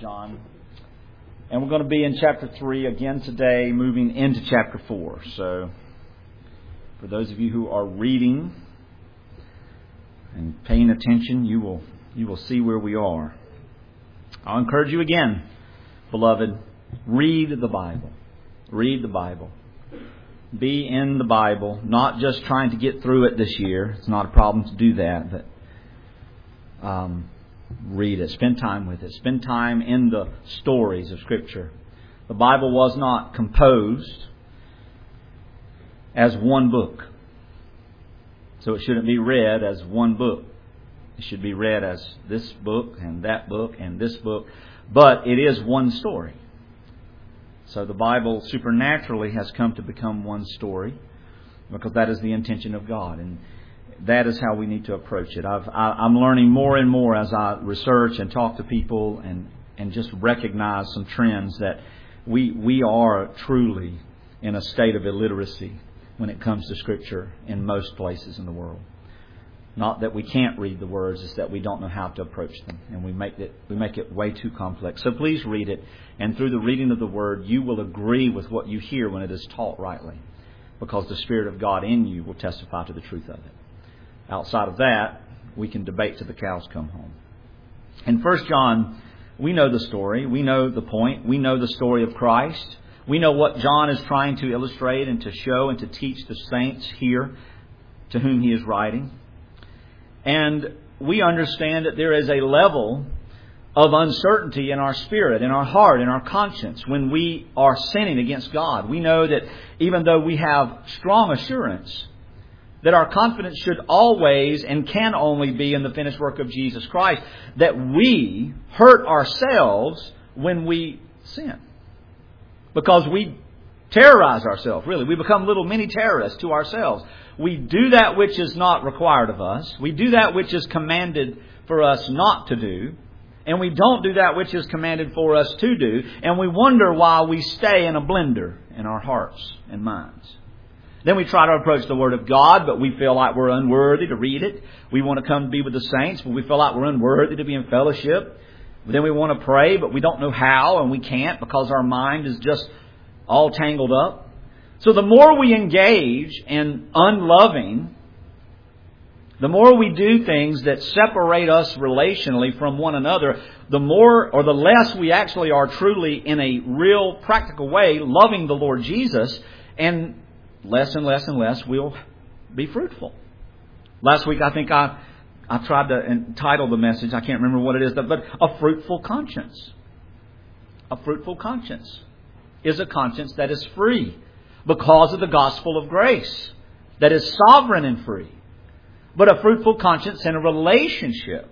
John. And we're going to be in chapter 3 again today, moving into chapter 4. So, for those of you who are reading and paying attention, you will see where we are. I'll encourage you again, beloved, read the Bible. Read the Bible. Be in the Bible, not just trying to get through it this year. It's not a problem to do that, but read it. Spend time with it. Spend time in the stories of Scripture. The Bible was not composed as one book. So it shouldn't be read as one book. It should be read as this book and that book and this book. But it is one story. So the Bible supernaturally has come to become one story because that is the intention of God. And that is how we need to approach it. I'm learning more and more as I research and talk to people and just recognize some trends that we are truly in a state of illiteracy when it comes to Scripture in most places in the world. Not that we can't read the words, it's that we don't know how to approach them. And we make it way too complex. So please read it. And through the reading of the Word, you will agree with what you hear when it is taught rightly. Because the Spirit of God in you will testify to the truth of it. Outside of that, we can debate till the cows come home. In 1 John, we know the story. We know the point. We know the story of Christ. We know what John is trying to illustrate and to show and to teach the saints here to whom he is writing. And we understand that there is a level of uncertainty in our spirit, in our heart, in our conscience when we are sinning against God. We know that even though we have strong assurance that our confidence should always and can only be in the finished work of Jesus Christ, that we hurt ourselves when we sin. Because we terrorize ourselves, really. We become little mini terrorists to ourselves. We do that which is not required of us. We do that which is commanded for us not to do. And we don't do that which is commanded for us to do. And we wonder why we stay in a blender in our hearts and minds. Then we try to approach the Word of God, but we feel like we're unworthy to read it. We want to come to be with the saints, but we feel like we're unworthy to be in fellowship. Then we want to pray, but we don't know how, and we can't because our mind is just all tangled up. So the more we engage in unloving, the more we do things that separate us relationally from one another, the more or the less we actually are truly in a real practical way loving the Lord Jesus, and less and less and less we'll be fruitful. Last week I think I tried to entitle the message, I can't remember what it is, but a fruitful conscience. A fruitful conscience is a conscience that is free because of the gospel of grace, that is sovereign and free. But a fruitful conscience in a relationship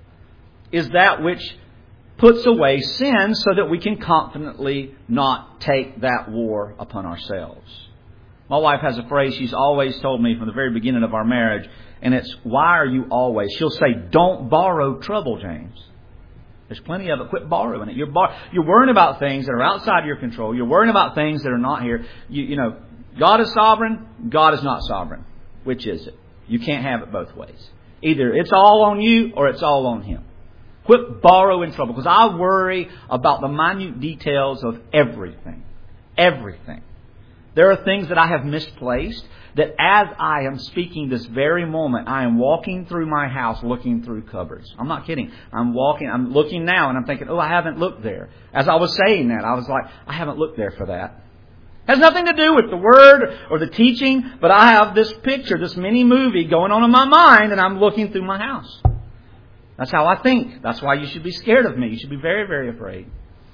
is that which puts away sin so that we can confidently not take that war upon ourselves. My wife has a phrase she's always told me from the very beginning of our marriage, and it's, why are you always? She'll say, don't borrow trouble, James. There's plenty of it. Quit borrowing it. You're worrying about things that are outside your control. You're worrying about things that are not here. You know, God is sovereign. God is not sovereign. Which is it? You can't have it both ways. Either it's all on you or it's all on Him. Quit borrowing trouble. Because I worry about the minute details of everything. Everything. There are things that I have misplaced that as I am speaking this very moment, I am walking through my house looking through cupboards. I'm not kidding. I'm looking now and I'm thinking, I haven't looked there. As I was saying that, I was like, I haven't looked there for that. It has nothing to do with the Word or the teaching, but I have this picture, this mini movie going on in my mind and I'm looking through my house. That's how I think. That's why you should be scared of me. You should be very, very afraid.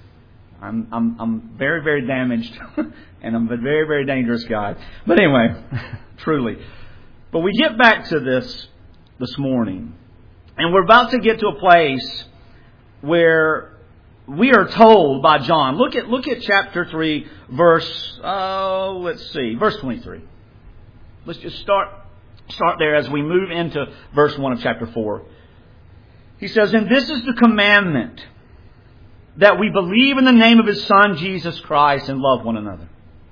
I'm very, very damaged and I'm a very, very dangerous guy. But anyway, truly. But we get back to this morning. And we're about to get to a place where we are told by John. Look at chapter 3, verse 23. Let's just start there as we move into verse 1 of chapter 4. He says, and this is the commandment, that we believe in the name of His Son, Jesus Christ, and love one another.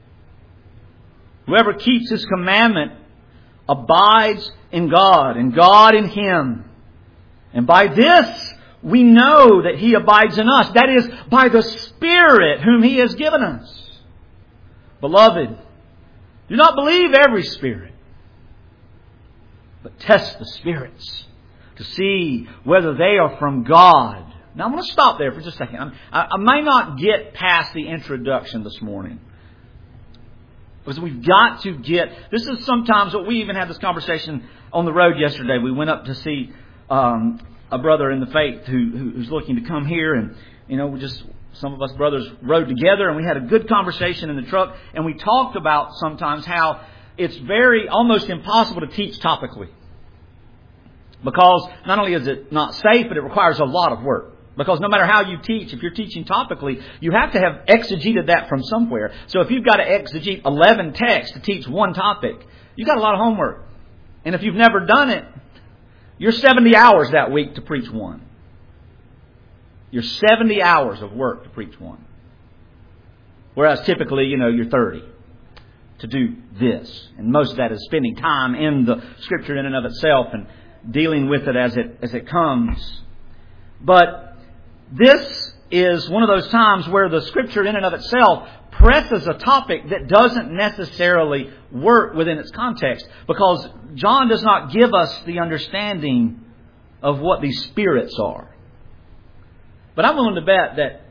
Whoever keeps His commandment abides in God, and God in him. And by this we know that He abides in us. That is, by the Spirit whom He has given us. Beloved, do not believe every spirit, but test the spirits to see whether they are from God. Now I'm going to stop there for just a second. I may not get past the introduction this morning. Because we've got to get... This is sometimes what we even had this conversation on the road yesterday. We went up to see a brother in the faith who's looking to come here. And, some of us brothers rode together and we had a good conversation in the truck. And we talked about sometimes how it's very almost impossible to teach topically. Because not only is it not safe, but it requires a lot of work. Because no matter how you teach, if you're teaching topically, you have to have exegeted that from somewhere. So if you've got to exegete 11 texts to teach one topic, you've got a lot of homework. And if you've never done it, you're 70 hours that week to preach one. You're 70 hours of work to preach one. Whereas typically, you're 30 to do this. And most of that is spending time in the Scripture in and of itself and dealing with it as it comes. But this is one of those times where the Scripture in and of itself presses a topic that doesn't necessarily work within its context. Because John does not give us the understanding of what these spirits are. But I'm willing to bet that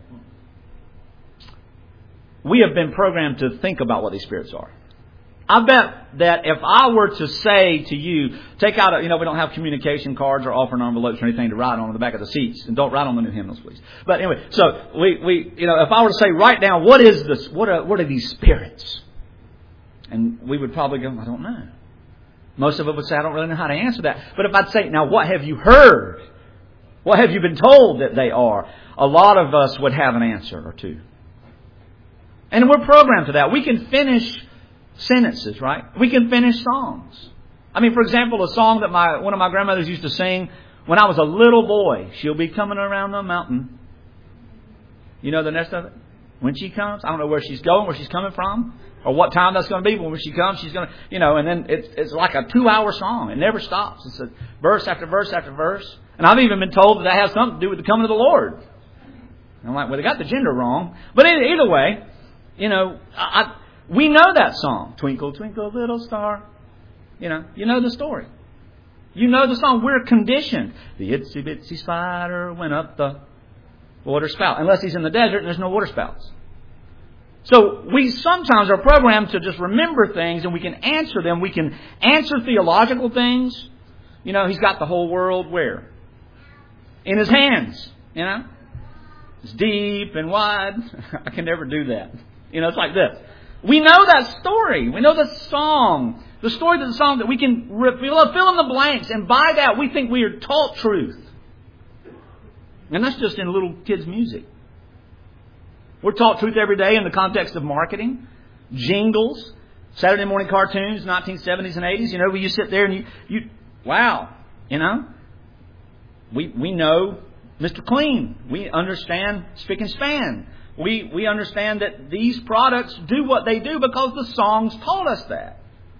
we have been programmed to think about what these spirits are. I bet that if I were to say to you, take out we don't have communication cards or offering envelopes or anything to write on the back of the seats. And don't write on the new hymnals, please. But anyway, so we if I were to say, write down, what is this? What are these spirits? And we would probably go, I don't know. Most of us would say, I don't really know how to answer that. But if I'd say, now what have you heard? What have you been told that they are? A lot of us would have an answer or two. And we're programmed to that. We can finish sentences, right? We can finish songs. For example, a song that one of my grandmothers used to sing when I was a little boy. She'll be coming around the mountain. You know the rest of it? When she comes, I don't know where she's going, where she's coming from, or what time that's going to be. But when she comes, she's going to, and then it's like a 2-hour song. It never stops. It's a verse after verse after verse. And I've even been told that has something to do with the coming of the Lord. And I'm like, well, they got the gender wrong. But either way, we know that song. Twinkle, twinkle, little star. You know the story. You know the song. We're conditioned. The itsy bitsy spider went up the water spout. Unless he's in the desert and there's no water spouts. So we sometimes are programmed to just remember things and we can answer them. We can answer theological things. He's got the whole world where? In His hands. It's deep and wide. I can never do that. It's like this. We know that story. We know the song. The story of the song that we can fill in the blanks. And by that we think we are taught truth. And that's just in little kids' music. We're taught truth every day in the context of marketing. Jingles. Saturday morning cartoons, 1970s and 80s. Where you sit there and you wow. We know Mr. Clean. We understand Spick and Span. We understand that these products do what they do because the songs taught us that.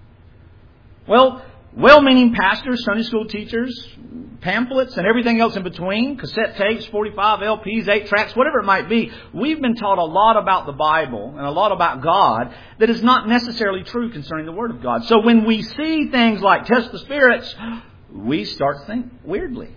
Well-meaning pastors, Sunday school teachers, pamphlets and everything else in between, cassette tapes, 45 LPs, 8 tracks, whatever it might be, we've been taught a lot about the Bible and a lot about God that is not necessarily true concerning the Word of God. So when we see things like test the spirits, we start to think weirdly.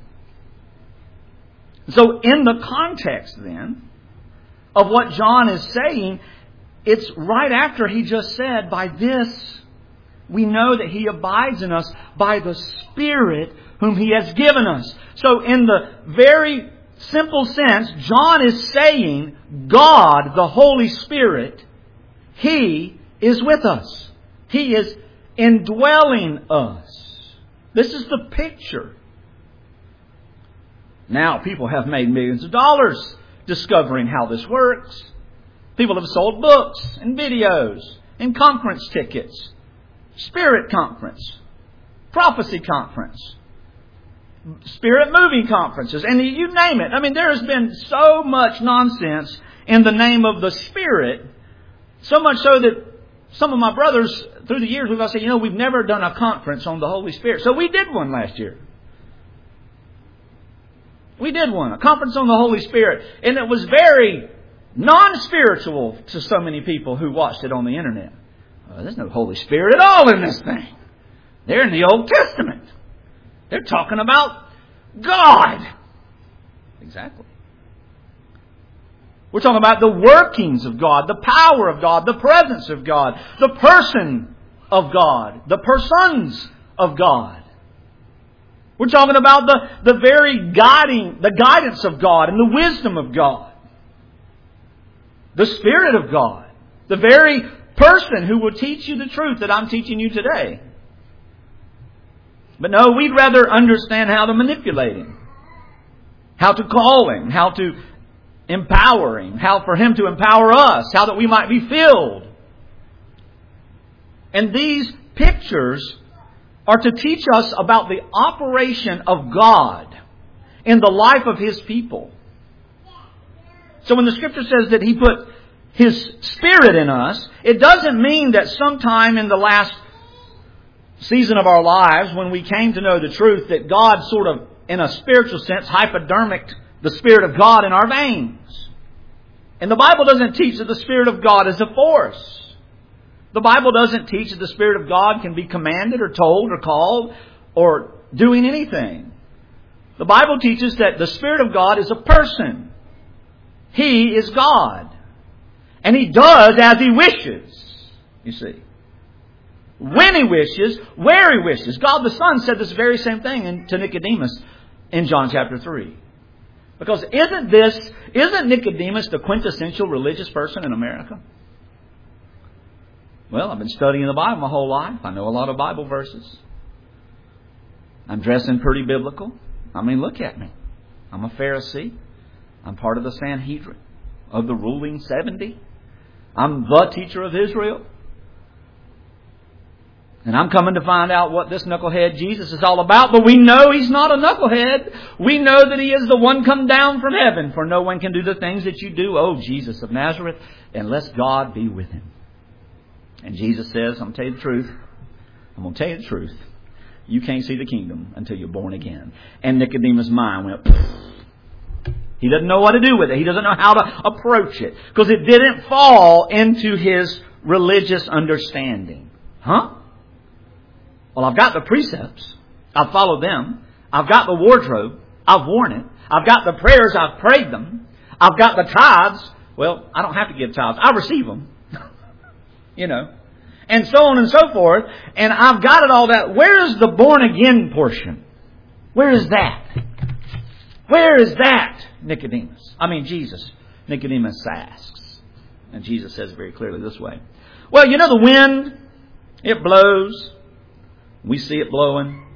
So in the context then of what John is saying, it's right after he just said, by this we know that He abides in us by the Spirit whom He has given us. So in the very simple sense, John is saying God, the Holy Spirit, He is with us. He is indwelling us. This is the picture. Now people have made millions of dollars discovering how this works. People have sold books and videos and conference tickets. Spirit conference, prophecy conference, spirit moving conferences, and you name it. There has been so much nonsense in the name of the Spirit, so much so that some of my brothers through the years we've said, we've never done a conference on the Holy Spirit. So we did one last year. We did one, a conference on the Holy Spirit. And it was very non-spiritual to so many people who watched it on the internet. There's no Holy Spirit at all in this thing. They're in the Old Testament. They're talking about God. Exactly. We're talking about the workings of God, the power of God, the presence of God, the person of God, the persons of God. We're talking about the very guidance of God and the wisdom of God. The Spirit of God. The very person who will teach you the truth that I'm teaching you today. But no, we'd rather understand how to manipulate Him. How to call Him. How to empower Him. How for Him to empower us. How that we might be filled. And these pictures are to teach us about the operation of God in the life of His people. So when the Scripture says that He put His Spirit in us, it doesn't mean that sometime in the last season of our lives, when we came to know the truth, that God sort of, in a spiritual sense, hypodermicked the Spirit of God in our veins. And the Bible doesn't teach that the Spirit of God is a force. The Bible doesn't teach that the Spirit of God can be commanded or told or called or doing anything. The Bible teaches that the Spirit of God is a person. He is God. And He does as He wishes, you see. When He wishes, where He wishes. God the Son said this very same thing to Nicodemus in John chapter 3. Because isn't Nicodemus the quintessential religious person in America? Well, I've been studying the Bible my whole life. I know a lot of Bible verses. I'm dressing pretty biblical. I mean, look at me. I'm a Pharisee. I'm part of the Sanhedrin of the ruling 70. I'm the teacher of Israel. And I'm coming to find out what this knucklehead Jesus is all about. But we know He's not a knucklehead. We know that He is the one come down from heaven. For no one can do the things that you do, O Jesus of Nazareth, unless God be with Him. And Jesus says, I'm going to tell you the truth. I'm going to tell you the truth. You can't see the kingdom until you're born again. And Nicodemus' mind went, he doesn't know what to do with it. He doesn't know how to approach it. Because it didn't fall into his religious understanding. Huh? Well, I've got the precepts. I've followed them. I've got the wardrobe. I've worn it. I've got the prayers. I've prayed them. I've got the tithes. Well, I don't have to give tithes. I receive them. You know. And so on and so forth. And I've got it all that. Where is the born again portion? Where is that? Where is that, Nicodemus? Jesus. Nicodemus asks. And Jesus says very clearly this way. Well, you know the wind, it blows. We see it blowing.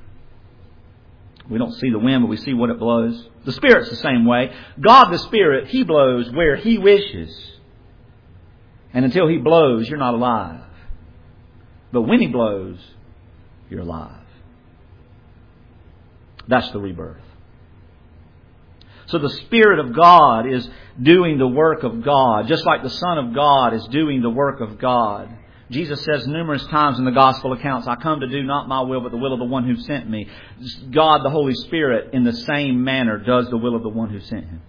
We don't see the wind, but we see what it blows. The Spirit's the same way. God the Spirit, He blows where He wishes. And until He blows, you're not alive. But when He blows, you're alive. That's the rebirth. So the Spirit of God is doing the work of God, just like the Son of God is doing the work of God. Jesus says numerous times in the Gospel accounts, I come to do not my will, but the will of the one who sent me. God, the Holy Spirit, in the same manner, does the will of the one who sent Him.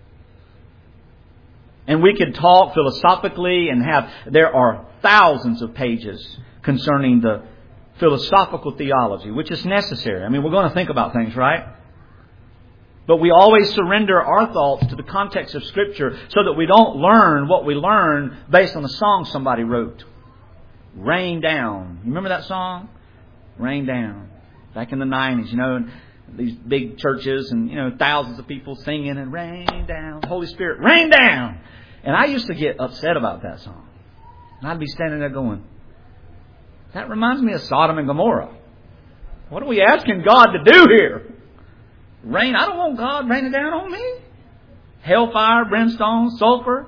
And we could talk philosophically and there are thousands of pages concerning the philosophical theology, which is necessary. We're going to think about things, right? But we always surrender our thoughts to the context of Scripture so that we don't learn what we learn based on a song somebody wrote. Rain Down. You remember that song? Rain Down. Back in the 90s, and these big churches and, thousands of people singing and rain down. Holy Spirit, rain down. And I used to get upset about that song. And I'd be standing there going, that reminds me of Sodom and Gomorrah. What are we asking God to do here? Rain. I don't want God raining down on me. Hellfire, brimstone, sulfur.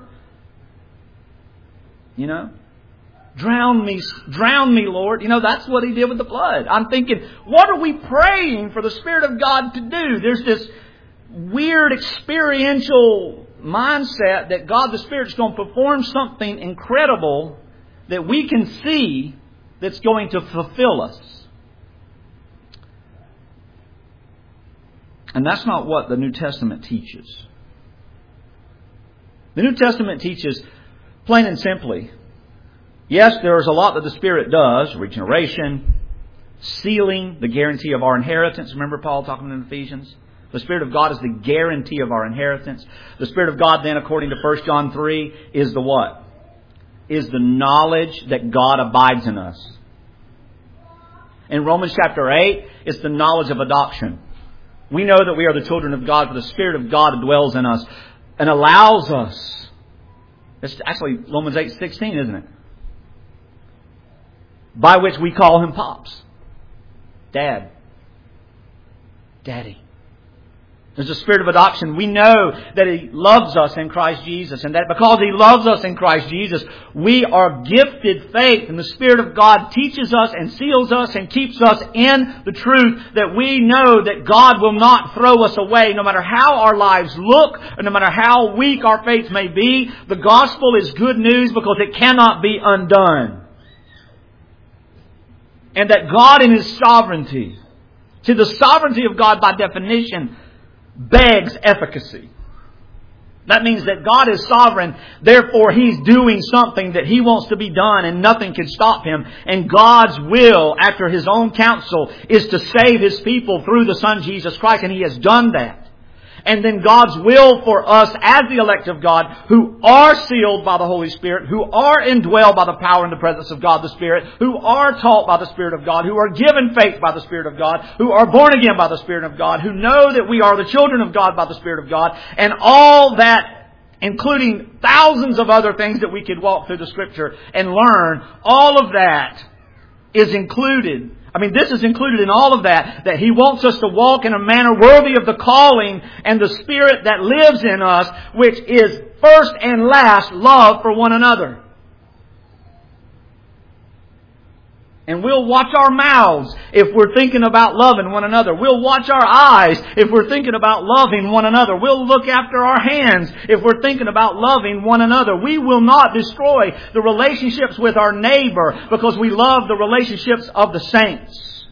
Drown me, Lord. That's what He did with the flood. I'm thinking, what are we praying for the Spirit of God to do? There's this weird experiential mindset that God the Spirit's going to perform something incredible that we can see that's going to fulfill us. And that's not what the New Testament teaches. The New Testament teaches, plain and simply, yes, there is a lot that the Spirit does, regeneration, sealing, the guarantee of our inheritance. Remember Paul talking in Ephesians? The Spirit of God is the guarantee of our inheritance. The Spirit of God then, according to 1 John 3, is the what? Is the knowledge that God abides in us. In Romans chapter 8, it's the knowledge of adoption. We know that we are the children of God, for the Spirit of God dwells in us and allows us. It's actually Romans 8:16, isn't it? By which we call Him Pops. Dad. Daddy. There's a spirit of adoption. We know that He loves us in Christ Jesus, and that because He loves us in Christ Jesus, we are gifted faith, and the Spirit of God teaches us and seals us and keeps us in the truth that we know that God will not throw us away no matter how our lives look, or no matter how weak our faith may be. The gospel is good news because it cannot be undone. And that God in His sovereignty, see, the sovereignty of God by definition begs efficacy. That means that God is sovereign, therefore He's doing something that He wants to be done and nothing can stop Him. And God's will, after His own counsel, is to save His people through the Son Jesus Christ, and He has done that. And then God's will for us as the elect of God, who are sealed by the Holy Spirit, who are indwelled by the power and the presence of God the Spirit, who are taught by the Spirit of God, who are given faith by the Spirit of God, who are born again by the Spirit of God, who know that we are the children of God by the Spirit of God, and all that, including thousands of other things that we could walk through the Scripture and learn, all of that is included. This is included in all of that He wants us to walk in a manner worthy of the calling and the Spirit that lives in us, which is first and last love for one another. And we'll watch our mouths if we're thinking about loving one another. We'll watch our eyes if we're thinking about loving one another. We'll look after our hands if we're thinking about loving one another. We will not destroy the relationships with our neighbor because we love the relationships of the saints.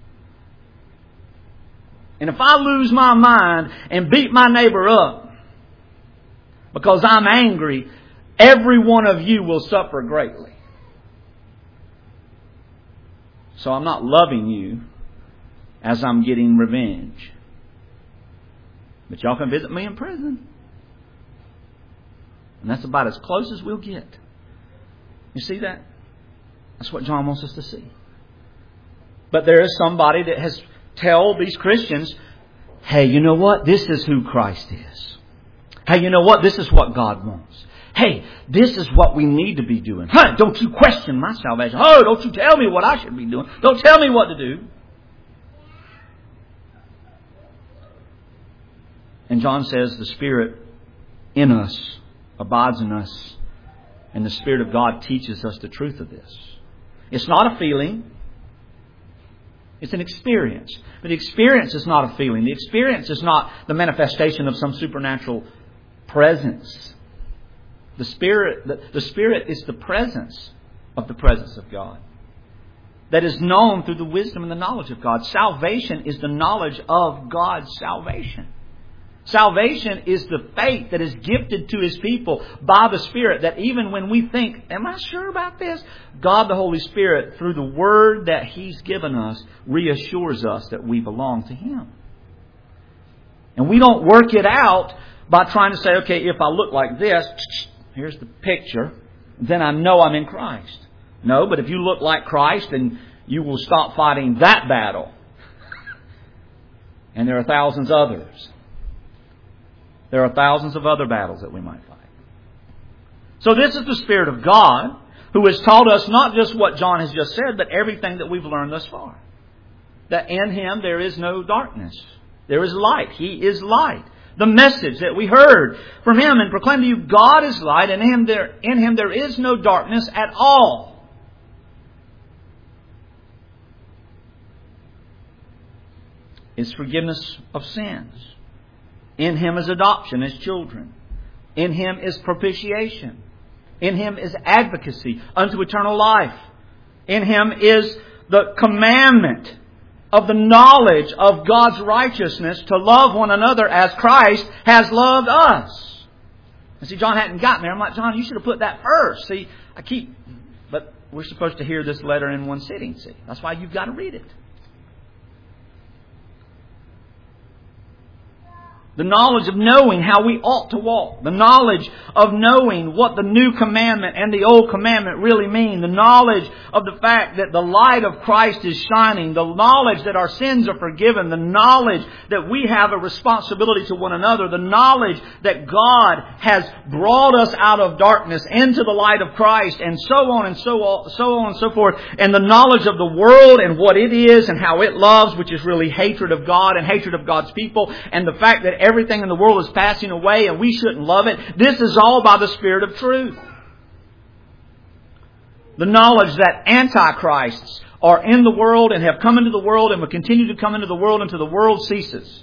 And if I lose my mind and beat my neighbor up because I'm angry, every one of you will suffer greatly. So I'm not loving you as I'm getting revenge. But y'all can visit me in prison. And that's about as close as we'll get. You see that? That's what John wants us to see. But there is somebody that has told these Christians, hey, you know what? This is who Christ is. Hey, you know what? This is what God wants. Hey, this is what we need to be doing. Hey, don't you question my salvation. Oh, don't you tell me what I should be doing. Don't tell me what to do. And John says the Spirit in us abides in us. And the Spirit of God teaches us the truth of this. It's not a feeling. It's an experience. But the experience is not a feeling. The experience is not the manifestation of some supernatural presence. The Spirit is the presence of God that is known through the wisdom and the knowledge of God. Salvation is the knowledge of God's salvation. Salvation is the faith that is gifted to His people by the Spirit, that even when we think, am I sure about this? God the Holy Spirit, through the Word that He's given us, reassures us that we belong to Him. And we don't work it out by trying to say, okay, if I look like this, here's the picture, then I know I'm in Christ. No, but if you look like Christ, then you will stop fighting that battle. And there are thousands others. There are thousands of other battles that we might fight. So this is the Spirit of God who has taught us not just what John has just said, but everything that we've learned thus far. That in Him there is no darkness. There is light. He is light. The message that we heard from Him and proclaimed to you, God is light, and in Him there is no darkness at all. It's forgiveness of sins. In Him is adoption as children. In Him is propitiation. In Him is advocacy unto eternal life. In Him is the commandment of the knowledge of God's righteousness to love one another as Christ has loved us. And see, John hadn't gotten there. I'm like, John, you should have put that first. See, but we're supposed to hear this letter in one sitting. See, that's why you've got to read it. The knowledge of knowing how we ought to walk. The knowledge of knowing what the new commandment and the old commandment really mean. The knowledge of the fact that the light of Christ is shining. The knowledge that our sins are forgiven. The knowledge that we have a responsibility to one another. The knowledge that God has brought us out of darkness into the light of Christ, and so on and so on and so forth. And the knowledge of the world and what it is and how it loves, which is really hatred of God and hatred of God's people. And the fact that everything in the world is passing away and we shouldn't love it. This is all by the Spirit of truth. The knowledge that antichrists are in the world and have come into the world and will continue to come into the world until the world ceases.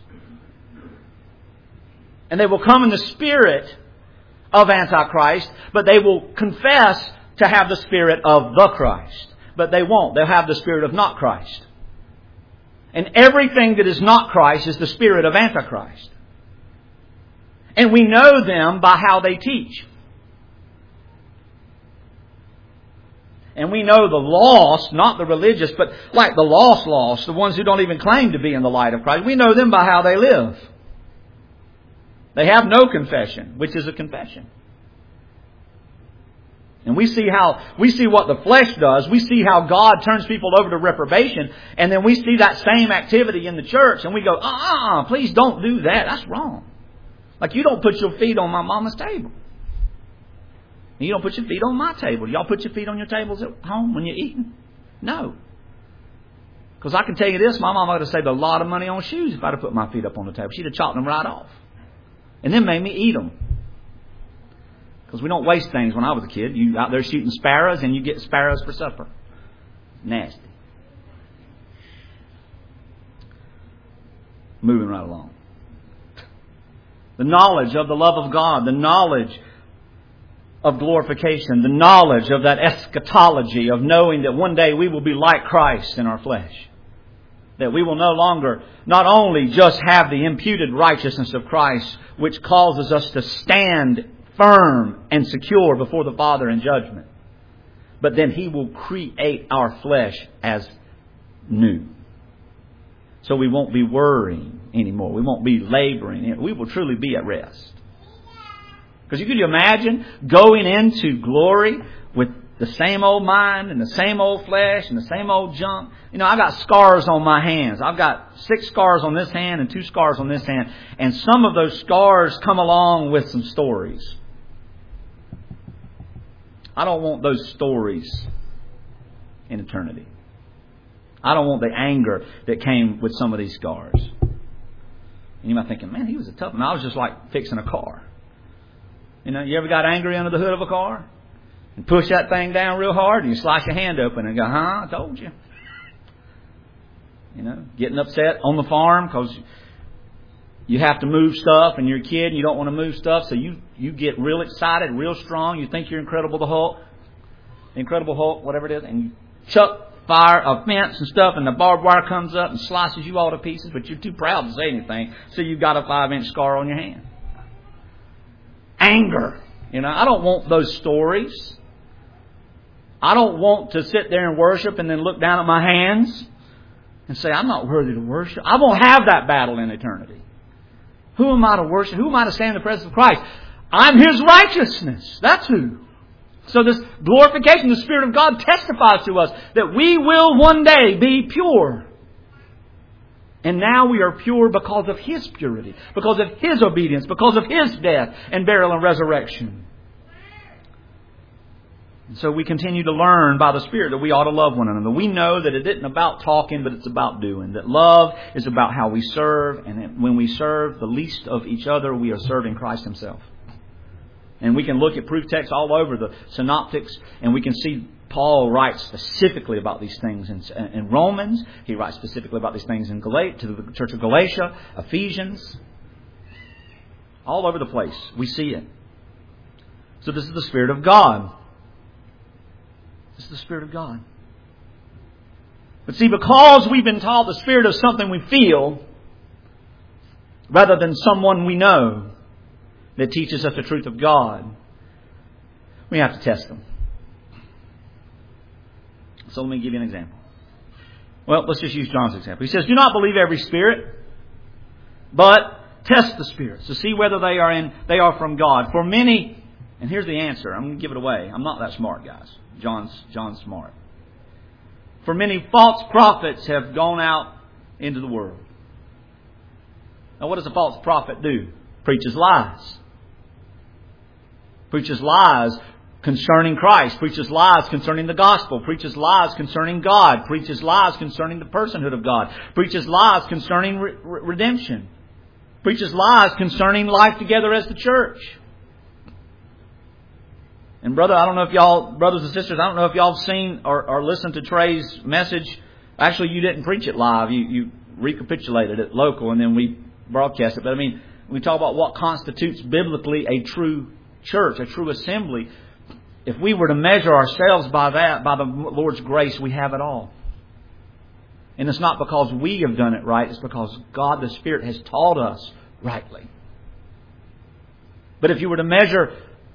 And they will come in the spirit of Antichrist, but they will confess to have the spirit of the Christ. But they won't. They'll have the spirit of not Christ. And everything that is not Christ is the spirit of Antichrist. And we know them by how they teach. And we know the lost, not the religious, but like the lost, the ones who don't even claim to be in the light of Christ. We know them by how they live. They have no confession, which is a confession. And we see what the flesh does. We see how God turns people over to reprobation. And then we see that same activity in the church. And we go, please don't do that. That's wrong. Like, you don't put your feet on my mama's table. And you don't put your feet on my table. Y'all put your feet on your tables at home when you're eating? No. Because I can tell you this, my mama would have saved a lot of money on shoes if I'd have put my feet up on the table. She'd have chopped them right off. And then made me eat them. Because we don't waste things when I was a kid. You out there shooting sparrows and you get sparrows for supper. Nasty. Moving right along. The knowledge of the love of God, the knowledge of glorification, the knowledge of that eschatology of knowing that one day we will be like Christ in our flesh. That we will no longer not only just have the imputed righteousness of Christ, which causes us to stand firm and secure before the Father in judgment, but then He will create our flesh as new. So we won't be worrying anymore. We won't be laboring. We will truly be at rest. Because could you imagine going into glory with the same old mind and the same old flesh and the same old junk? You know, I got scars on my hands. I've got 6 scars on this hand and 2 scars on this hand. And some of those scars come along with some stories. I don't want those stories in eternity. I don't want the anger that came with some of these scars. And you might be thinking, man, he was a tough one. I was just like fixing a car. You know, you ever got angry under the hood of a car? And push that thing down real hard and you slice your hand open and go, I told you. You know, getting upset on the farm because you have to move stuff and you're a kid and you don't want to move stuff. So you get real excited, real strong. You think you're Incredible Hulk, whatever it is. And you chuck fire a fence and stuff, and the barbed wire comes up and slices you all to pieces, but you're too proud to say anything, so you've got a 5-inch scar on your hand. Anger. You know, I don't want those stories. I don't want to sit there and worship and then look down at my hands and say, I'm not worthy to worship. I won't have that battle in eternity. Who am I to worship? Who am I to stand in the presence of Christ? I'm His righteousness. That's who. So this glorification, the Spirit of God testifies to us that we will one day be pure. And now we are pure because of His purity, because of His obedience, because of His death and burial and resurrection. And so we continue to learn by the Spirit that we ought to love one another. We know that it isn't about talking, but it's about doing. That love is about how we serve. And when we serve the least of each other, we are serving Christ Himself. And we can look at proof texts all over the synoptics, and we can see Paul writes specifically about these things in Romans. He writes specifically about these things in to the church of Galatia, Ephesians. All over the place. We see it. So this is the Spirit of God. This is the Spirit of God. But see, because we've been taught the Spirit of something we feel, rather than someone we know that teaches us the truth of God, we have to test them. So let me give you an example. Well, let's just use John's example. He says, do not believe every spirit, but test the spirits to see whether they are from God. For many, and here's the answer. I'm going to give it away. I'm not that smart, guys. John's smart. For many false prophets have gone out into the world. Now, what does a false prophet do? Preaches lies. Preaches lies concerning Christ. Preaches lies concerning the gospel. Preaches lies concerning God. Preaches lies concerning the personhood of God. Preaches lies concerning redemption. Preaches lies concerning life together as the church. And brothers and sisters, I don't know if y'all have seen or listened to Trey's message. Actually, you didn't preach it live. You recapitulated it local and then we broadcast it. But I mean, we talk about what constitutes biblically a true church, a true assembly. If we were to measure ourselves by that, by the Lord's grace, we have it all. And it's not because we have done it right. It's because God the Spirit has taught us rightly. But if you were to measure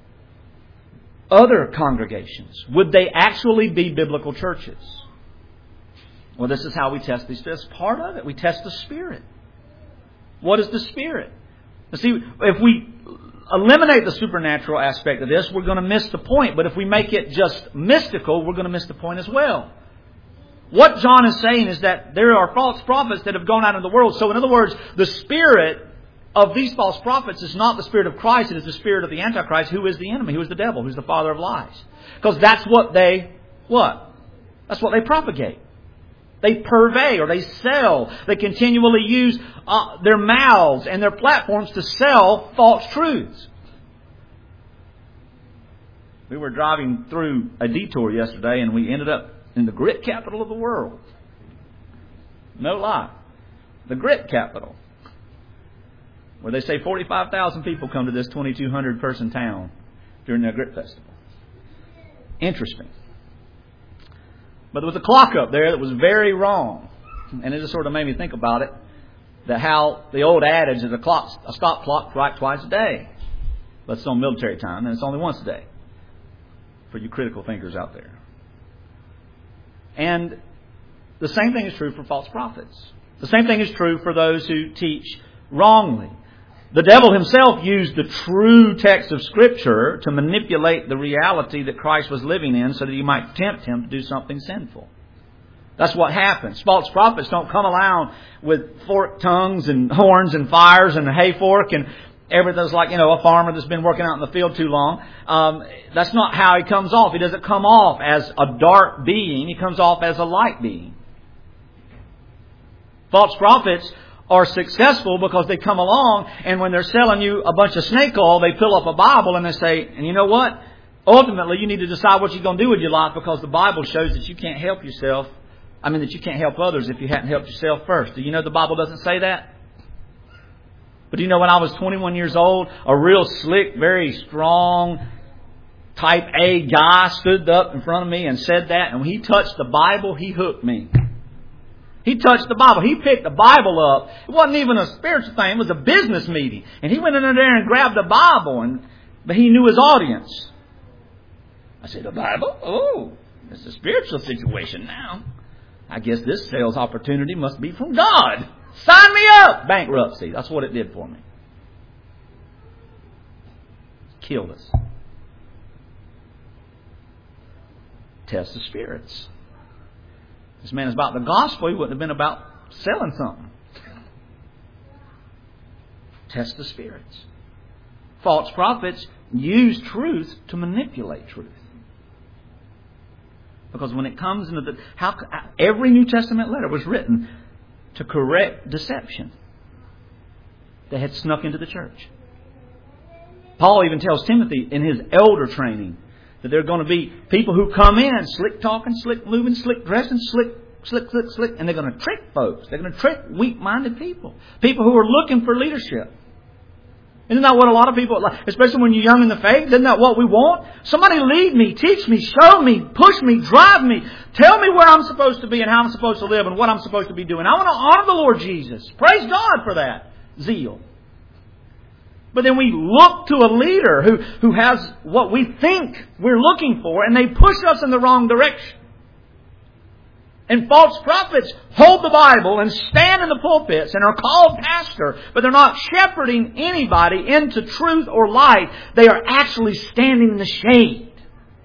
other congregations, would they actually be biblical churches? Well, this is how we test these. This is part of it. We test the Spirit. What is the Spirit? Now, see, if we eliminate the supernatural aspect of this, we're going to miss the point. But if we make it just mystical, we're going to miss the point as well. What John is saying is that there are false prophets that have gone out in the world. So in other words, the spirit of these false prophets is not the spirit of Christ. It is the spirit of the Antichrist, who is the enemy, who is the devil, who is the father of lies. Because that's what they propagate. They purvey or they sell. They continually use their mouths and their platforms to sell false truths. We were driving through a detour yesterday and we ended up in the grit capital of the world. No lie. The grit capital. Where they say 45,000 people come to this 2,200 person town during their grit festival. Interesting. But there was a clock up there that was very wrong. And it just sort of made me think about it. That how the old adage is a stop clock right twice a day. But it's on military time and it's only once a day. For you critical thinkers out there. And the same thing is true for false prophets. The same thing is true for those who teach wrongly. The devil himself used the true text of Scripture to manipulate the reality that Christ was living in so that he might tempt him to do something sinful. That's what happens. False prophets don't come around with forked tongues and horns and fires and a hay fork and everything's like, a farmer that's been working out in the field too long. That's not how he comes off. He doesn't come off as a dark being. He comes off as a light being. False prophets are successful because they come along and when they're selling you a bunch of snake oil, they pull up a Bible and they say, and you know what? Ultimately, you need to decide what you're going to do with your life because the Bible shows that you can't help yourself. That you can't help others if you hadn't helped yourself first. Do you know the Bible doesn't say that? But do you know when I was 21 years old, a real slick, very strong type A guy stood up in front of me and said that. And when he touched the Bible, he hooked me. He touched the Bible. He picked the Bible up. It wasn't even a spiritual thing. It was a business meeting. And he went in there and grabbed the Bible. But he knew his audience. I said, the Bible? Oh, it's a spiritual situation now. I guess this sales opportunity must be from God. Sign me up! Bankruptcy. That's what it did for me. Killed us. Test the spirits. This man is about the gospel. He wouldn't have been about selling something. Test the spirits. False prophets use truth to manipulate truth. Because when it comes into every New Testament letter was written to correct deception that had snuck into the church. Paul even tells Timothy in his elder training that there are going to be people who come in slick talking, slick moving, slick dressing, slick, and they're going to trick folks. They're going to trick weak-minded people. People who are looking for leadership. Isn't that what a lot of people, especially when you're young in the faith, isn't that what we want? Somebody lead me, teach me, show me, push me, drive me, tell me where I'm supposed to be and how I'm supposed to live and what I'm supposed to be doing. I want to honor the Lord Jesus. Praise God for that zeal. But then we look to a leader who has what we think we're looking for, and they push us in the wrong direction. And false prophets hold the Bible and stand in the pulpits and are called pastor, but they're not shepherding anybody into truth or light. They are actually standing in the shade.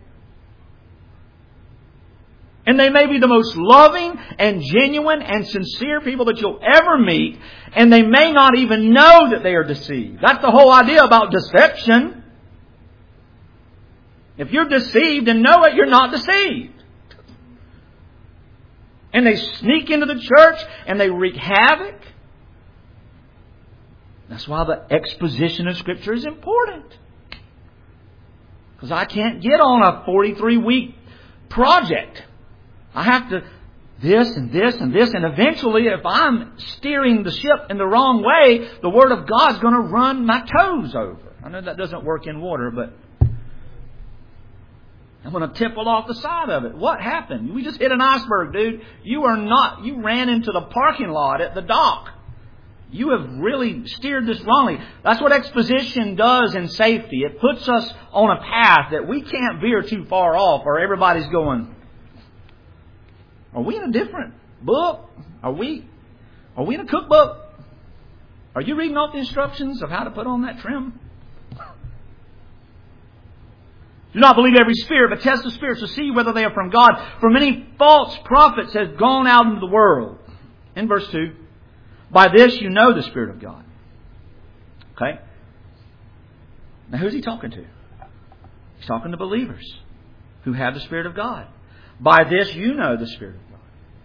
And they may be the most loving and genuine and sincere people that you'll ever meet, and they may not even know that they are deceived. That's the whole idea about deception. If you're deceived and know it, you're not deceived. And they sneak into the church and they wreak havoc. That's why the exposition of Scripture is important. Because I can't get on a 43-week project. I have to this and this and this. And eventually, if I'm steering the ship in the wrong way, the Word of God's going to run my toes over. I know that doesn't work in water, but I'm going to tipple off the side of it. What happened? We just hit an iceberg, dude. You ran into the parking lot at the dock. You have really steered this wrongly. That's what exposition does in safety. It puts us on a path that we can't veer too far off, or everybody's going, are we in a different book? Are we in a cookbook? Are you reading off the instructions of how to put on that trim? Do not believe every spirit, but test the spirits to see whether they are from God. For many false prophets have gone out into the world. In verse 2, by this you know the Spirit of God. Okay? Now who's he talking to? He's talking to believers who have the Spirit of God. By this you know the Spirit of God.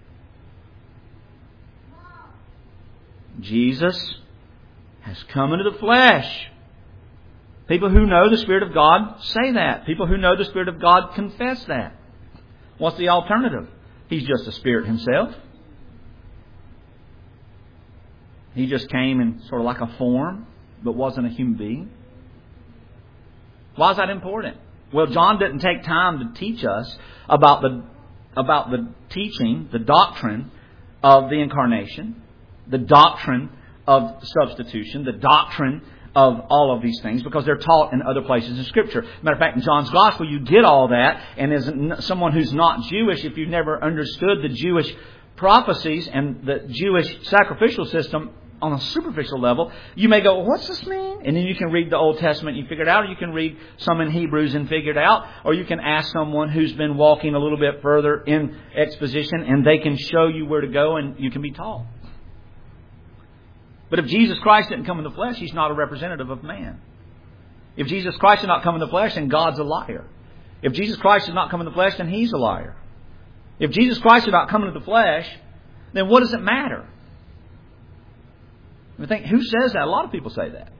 Jesus has come into the flesh. People who know the Spirit of God say that. People who know the Spirit of God confess that. What's the alternative? He's just a Spirit Himself. He just came in sort of like a form, but wasn't a human being. Why is that important? Well, John didn't take time to teach us about the teaching, the doctrine of the incarnation, the doctrine of substitution, the doctrine of all of these things, because they're taught in other places in Scripture. Matter of fact, in John's Gospel, you get all that, and as someone who's not Jewish, if you've never understood the Jewish prophecies and the Jewish sacrificial system on a superficial level, you may go, well, what's this mean? And then you can read the Old Testament and you figure it out, or you can read some in Hebrews and figure it out, or you can ask someone who's been walking a little bit further in exposition and they can show you where to go and you can be taught. But if Jesus Christ didn't come in the flesh, He's not a representative of man. If Jesus Christ did not come in the flesh, then God's a liar. If Jesus Christ did not come in the flesh, then He's a liar. If Jesus Christ did not come into the flesh, then what does it matter? I think, who says that? A lot of people say that.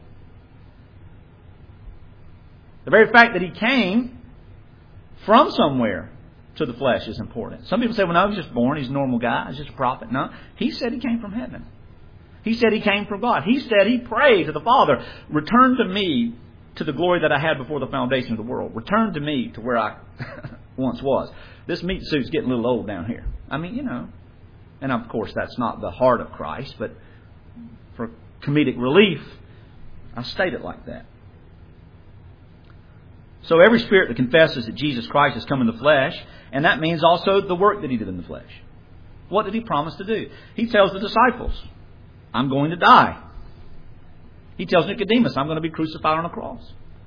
The very fact that He came from somewhere to the flesh is important. Some people say, well, no, He's just born. He's a normal guy. He's just a prophet. No, He said He came from heaven. He said He came from God. He said He prayed to the Father, return to me to the glory that I had before the foundation of the world. Return to me to where I once was. This meat suit's getting a little old down here. I mean, you know. And of course, that's not the heart of Christ, but for comedic relief, I state it like that. So every spirit that confesses that Jesus Christ has come in the flesh, and that means also the work that He did in the flesh. What did He promise to do? He tells the disciples, I'm going to die. He tells Nicodemus, I'm going to be crucified on a cross.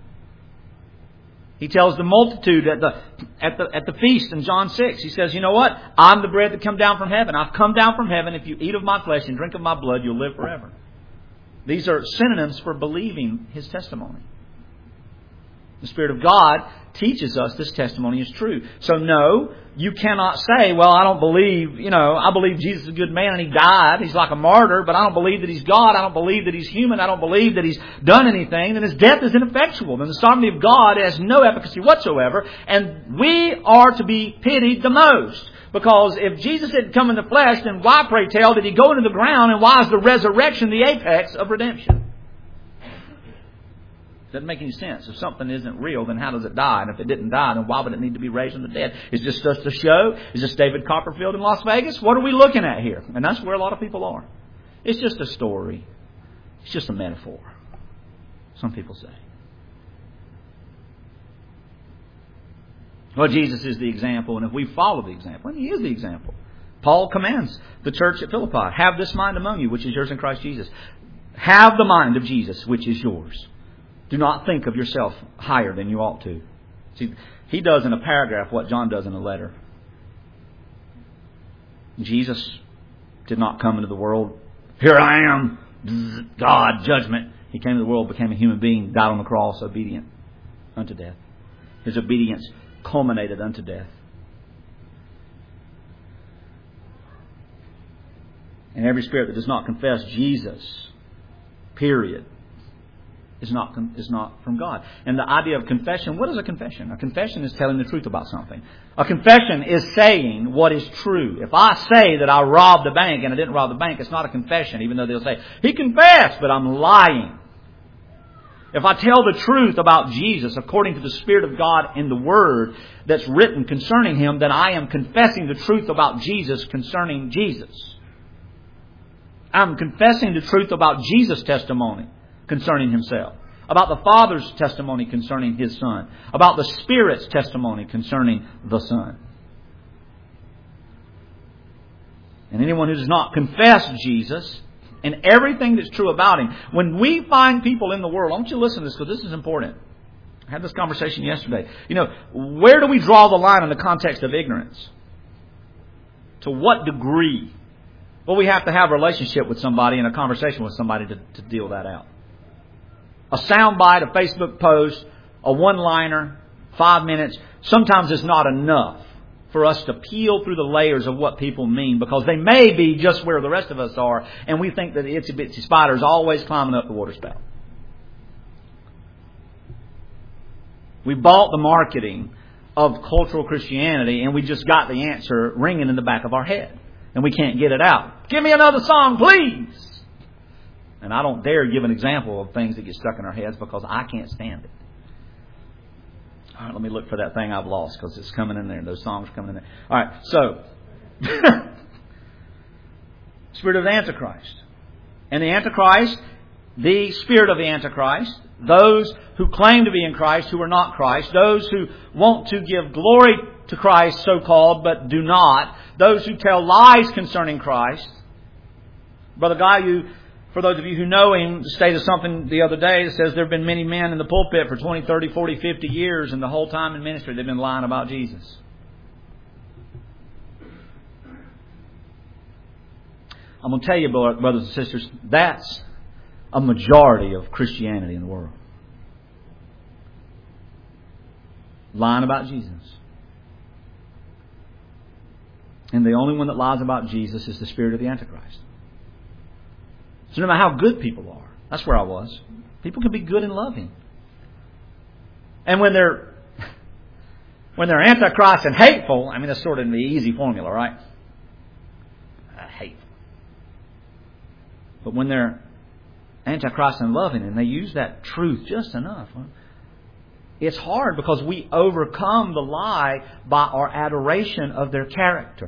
He tells the multitude at the feast in John 6. He says, you know what? I'm the bread that come down from heaven. I've come down from heaven. If you eat of my flesh and drink of my blood, you'll live forever. These are synonyms for believing His testimony. The Spirit of God teaches us this testimony is true. So no, you cannot say, well, I don't believe, I believe Jesus is a good man and He died. He's like a martyr, but I don't believe that He's God. I don't believe that He's human. I don't believe that He's done anything. Then His death is ineffectual. Then the sovereignty of God has no efficacy whatsoever. And we are to be pitied the most. Because if Jesus didn't come in the flesh, then why, pray tell, did He go into the ground, and why is the resurrection the apex of redemption? Doesn't make any sense. If something isn't real, then how does it die? And if it didn't die, then why would it need to be raised from the dead? Is this just a show? Is this David Copperfield in Las Vegas? What are we looking at here? And that's where a lot of people are. It's just a story. It's just a metaphor. Some people say. Well, Jesus is the example, and if we follow the example, and He is the example. Paul commands the church at Philippi, have this mind among you, which is yours in Christ Jesus. Have the mind of Jesus, which is yours. Do not think of yourself higher than you ought to. See, he does in a paragraph what John does in a letter. Jesus did not come into the world, here I am, God, judgment. He came into the world, became a human being, died on the cross, obedient unto death. His obedience culminated unto death. And every spirit that does not confess Jesus, period, is not from God. And the idea of confession, what is a confession? A confession is telling the truth about something. A confession is saying what is true. If I say that I robbed the bank and I didn't rob the bank, it's not a confession, even though they'll say, he confessed, but I'm lying. If I tell the truth about Jesus according to the Spirit of God in the Word that's written concerning Him, then I am confessing the truth about Jesus concerning Jesus. I'm confessing the truth about Jesus' testimony concerning Himself, about the Father's testimony concerning His Son, about the Spirit's testimony concerning the Son. And anyone who does not confess Jesus and everything that's true about Him, when we find people in the world, I want you to listen to this because this is important. I had this conversation yesterday. Where do we draw the line in the context of ignorance? To what degree? Well, we have to have a relationship with somebody and a conversation with somebody to deal that out. A soundbite, a Facebook post, a one-liner, 5 minutes, sometimes it's not enough for us to peel through the layers of what people mean, because they may be just where the rest of us are, and we think that the itsy-bitsy spider is always climbing up the water spout. We bought the marketing of cultural Christianity, and we just got the answer ringing in the back of our head, and we can't get it out. Give me another song, please! And I don't dare give an example of things that get stuck in our heads because I can't stand it. All right, let me look for that thing I've lost because it's coming in there. Those songs are coming in there. All right, so spirit of the Antichrist. And the Antichrist, the spirit of the Antichrist, those who claim to be in Christ who are not Christ, those who want to give glory to Christ, so-called, but do not, those who tell lies concerning Christ. Brother Guy, for those of you who know him, stated something the other day that says there have been many men in the pulpit for 20, 30, 40, 50 years, and the whole time in ministry they've been lying about Jesus. I'm going to tell you, brothers and sisters, that's a majority of Christianity in the world. Lying about Jesus. And the only one that lies about Jesus is the spirit of the Antichrist. So no matter how good people are, that's where I was. People can be good and loving. And when they're Antichrist and hateful, I mean, that's sort of the easy formula, right? Hateful. But when they're Antichrist and loving, and they use that truth just enough, it's hard because we overcome the lie by our adoration of their character.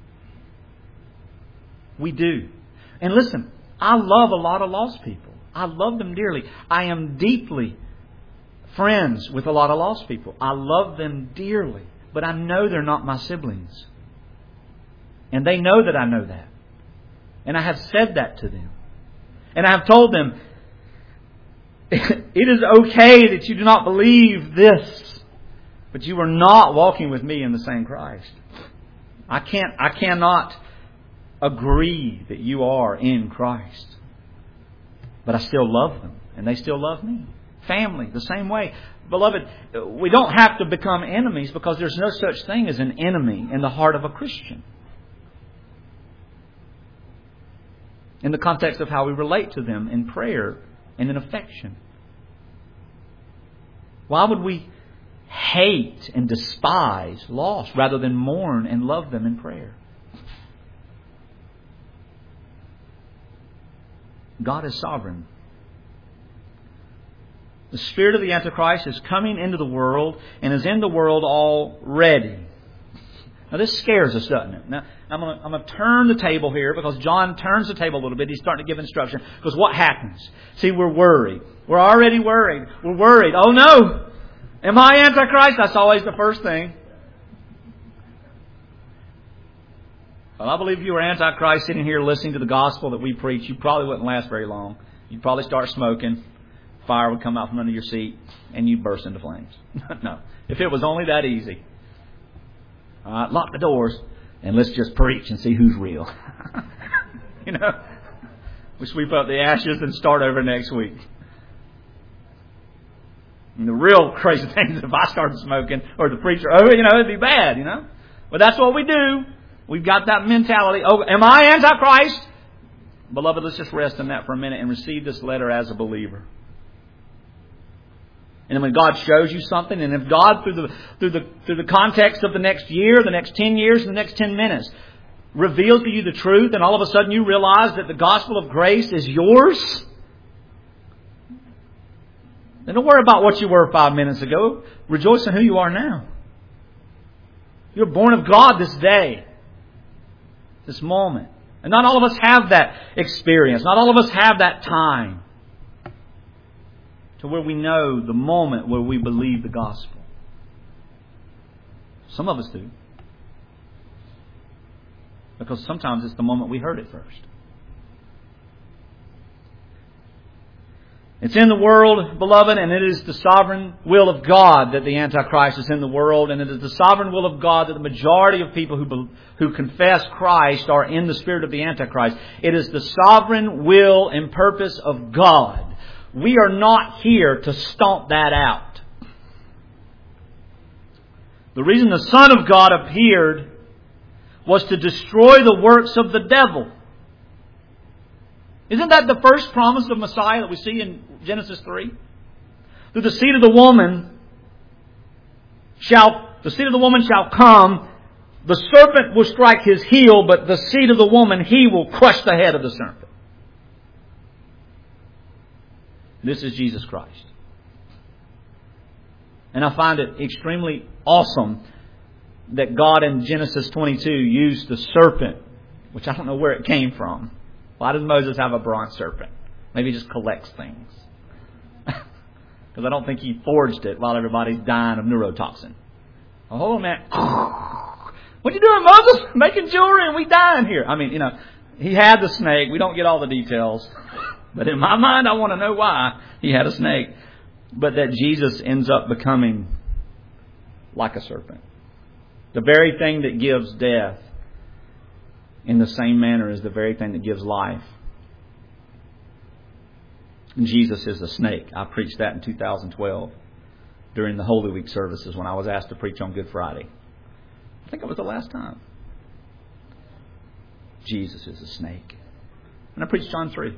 We do. And listen, I love a lot of lost people. I love them dearly. I am deeply friends with a lot of lost people. I love them dearly. But I know they're not my siblings. And they know that I know that. And I have said that to them. And I have told them, it is okay that you do not believe this, but you are not walking with me in the same Christ. I cannot agree that you are in Christ. But I still love them, and they still love me. Family, the same way. Beloved, we don't have to become enemies because there's no such thing as an enemy in the heart of a Christian. In the context of how we relate to them in prayer and in affection. Why would we hate and despise lost rather than mourn and love them in prayer? God is sovereign. The spirit of the Antichrist is coming into the world and is in the world already. Now this scares us, doesn't it? Now I'm going to turn the table here because John turns the table a little bit. He's starting to give instruction. Because what happens? See, we're worried. We're already worried. We're worried. Oh no! Am I Antichrist? That's always the first thing. Well, I believe if you were Antichrist sitting here listening to the gospel that we preach, you probably wouldn't last very long. You'd probably start smoking. Fire would come out from under your seat and you'd burst into flames. No. If it was only that easy. All right, lock the doors and let's just preach and see who's real. You know, we sweep up the ashes and start over next week. And the real crazy thing is if I started smoking or the preacher, it'd be bad, But that's what we do. We've got that mentality. Oh, am I Antichrist? Beloved, let's just rest in that for a minute and receive this letter as a believer. And then when God shows you something, and if God, through the context of the next year, the next 10 years, the next 10 minutes, reveals to you the truth, and all of a sudden you realize that the gospel of grace is yours, then don't worry about what you were 5 minutes ago. Rejoice in who you are now. You're born of God this day, this moment. And not all of us have that experience. Not all of us have that time to where we know the moment where we believe the gospel. Some of us do. Because sometimes it's the moment we heard it first. It's in the world, beloved, and it is the sovereign will of God that the Antichrist is in the world, and it is the sovereign will of God that the majority of people who confess Christ are in the spirit of the Antichrist. It is the sovereign will and purpose of God. We are not here to stomp that out. The reason the Son of God appeared was to destroy the works of the devil. Isn't that the first promise of Messiah that we see in Genesis 3? Through the seed of the woman shall come. The serpent will strike his heel, but the seed of the woman, he will crush the head of the serpent. This is Jesus Christ. And I find it extremely awesome that God in Genesis 22 used the serpent, which I don't know where it came from. Why does Moses have a bronze serpent? Maybe he just collects things. Because I don't think he forged it while everybody's dying of neurotoxin. Oh, man. What you doing, Moses? Making jewelry and we dying here. I mean, he had the snake. We don't get all the details. But in my mind, I want to know why he had a snake. But that Jesus ends up becoming like a serpent. The very thing that gives death in the same manner as the very thing that gives life. And Jesus is a snake. I preached that in 2012 during the Holy Week services when I was asked to preach on Good Friday. I think it was the last time. Jesus is a snake. And I preached John 3.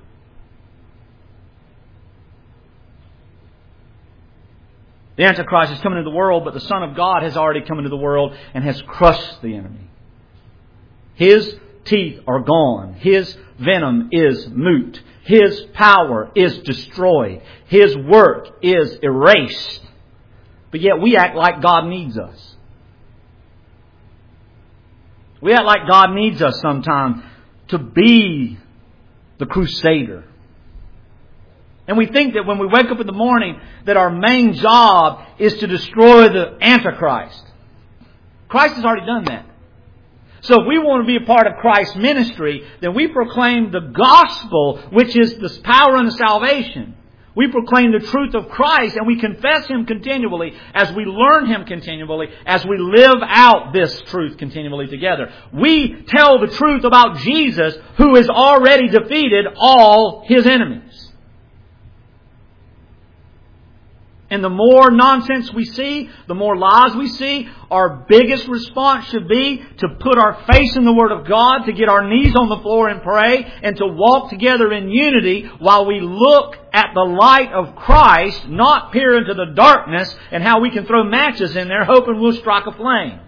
The Antichrist is coming into the world, but the Son of God has already come into the world and has crushed the enemy. His teeth are gone. His venom is moot. His power is destroyed. His work is erased. But yet we act like God needs us. We act like God needs us sometimes to be the crusader. And we think that when we wake up in the morning that our main job is to destroy the Antichrist. Christ has already done that. So if we want to be a part of Christ's ministry, then we proclaim the gospel, which is the power and the salvation. We proclaim the truth of Christ and we confess Him continually as we learn Him continually, as we live out this truth continually together. We tell the truth about Jesus who has already defeated all His enemies. And the more nonsense we see, the more lies we see, our biggest response should be to put our face in the Word of God, to get our knees on the floor and pray, and to walk together in unity while we look at the light of Christ, not peer into the darkness and how we can throw matches in there hoping we'll strike a flame.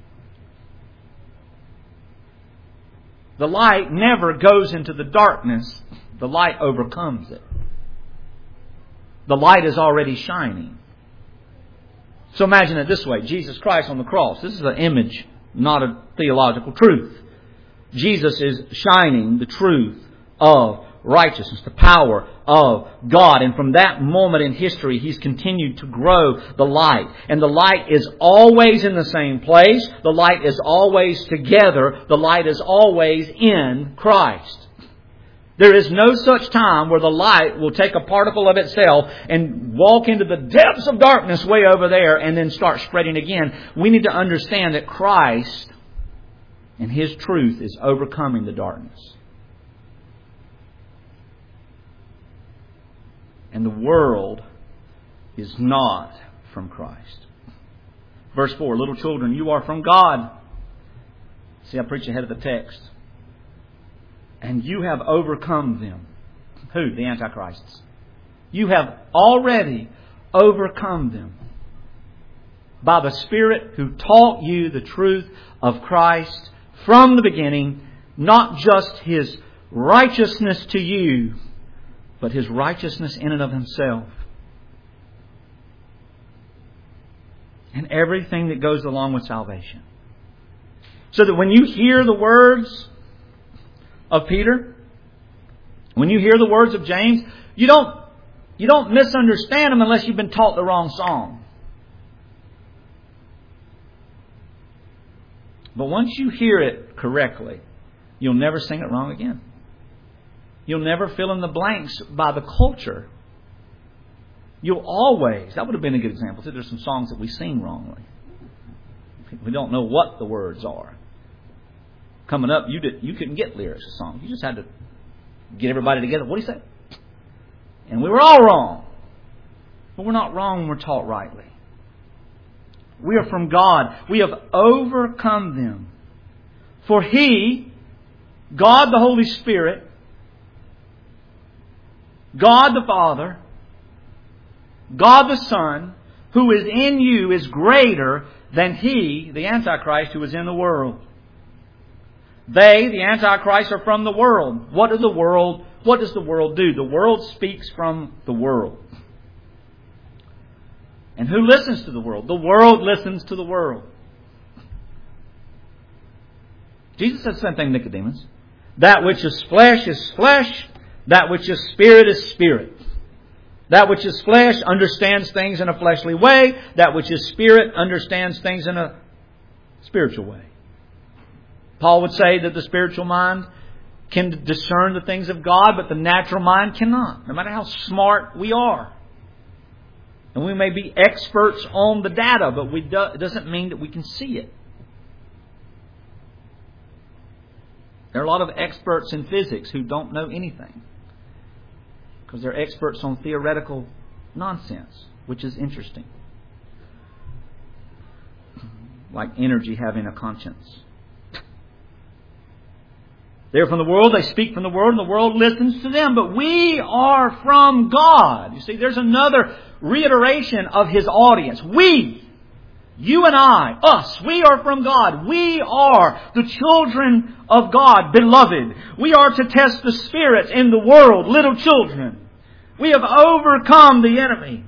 The light never goes into the darkness. The light overcomes it. The light is already shining. So imagine it this way. Jesus Christ on the cross. This is an image, not a theological truth. Jesus is shining the truth of righteousness, the power of God. And from that moment in history, He's continued to grow the light. And the light is always in the same place. The light is always together. The light is always in Christ. There is no such time where the light will take a particle of itself and walk into the depths of darkness way over there and then start spreading again. We need to understand that Christ and His truth is overcoming the darkness. And the world is not from Christ. Verse 4, little children, you are from God. See, I preach ahead of the text. And you have overcome them. Who? The Antichrists. You have already overcome them by the Spirit who taught you the truth of Christ from the beginning, not just His righteousness to you, but His righteousness in and of Himself. And everything that goes along with salvation. So that when you hear the words of Peter, when you hear the words of James, you don't misunderstand them unless you've been taught the wrong song. But once you hear it correctly, you'll never sing it wrong again. You'll never fill in the blanks by the culture. You'll always, that would have been a good example. See, there's some songs that we sing wrongly. We don't know what the words are. Coming up, you couldn't get lyrics to songs. You just had to get everybody together. What do you say? And we were all wrong. But we're not wrong when we're taught rightly. We are from God. We have overcome them. For He, God the Holy Spirit, God the Father, God the Son, who is in you is greater than he, the Antichrist, who is in the world. They, the Antichrist, are from the world. What does the world do? The world speaks from the world. And who listens to the world? The world listens to the world. Jesus said the same thing to Nicodemus. That which is flesh. That which is spirit. That which is flesh understands things in a fleshly way. That which is spirit understands things in a spiritual way. Paul would say that the spiritual mind can discern the things of God, but the natural mind cannot, no matter how smart we are. And we may be experts on the data, but it doesn't mean that we can see it. There are a lot of experts in physics who don't know anything, because they're experts on theoretical nonsense, which is interesting. Like energy having a conscience. They're from the world, they speak from the world, and the world listens to them. But we are from God. You see, there's another reiteration of His audience. We, you and I, us, we are from God. We are the children of God, beloved. We are to test the spirits in the world, little children. We have overcome the enemy.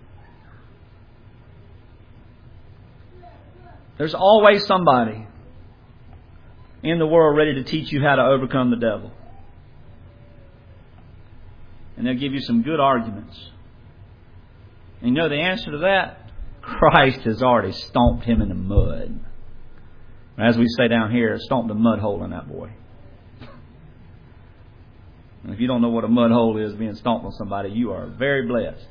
There's always somebody in the world ready to teach you how to overcome the devil. And they'll give you some good arguments. And you know the answer to that? Christ has already stomped him in the mud. As we say down here, stomped a mud hole in that boy. And if you don't know what a mud hole is, being stomped on somebody, you are very blessed.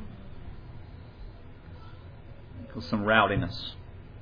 Because some rowdiness.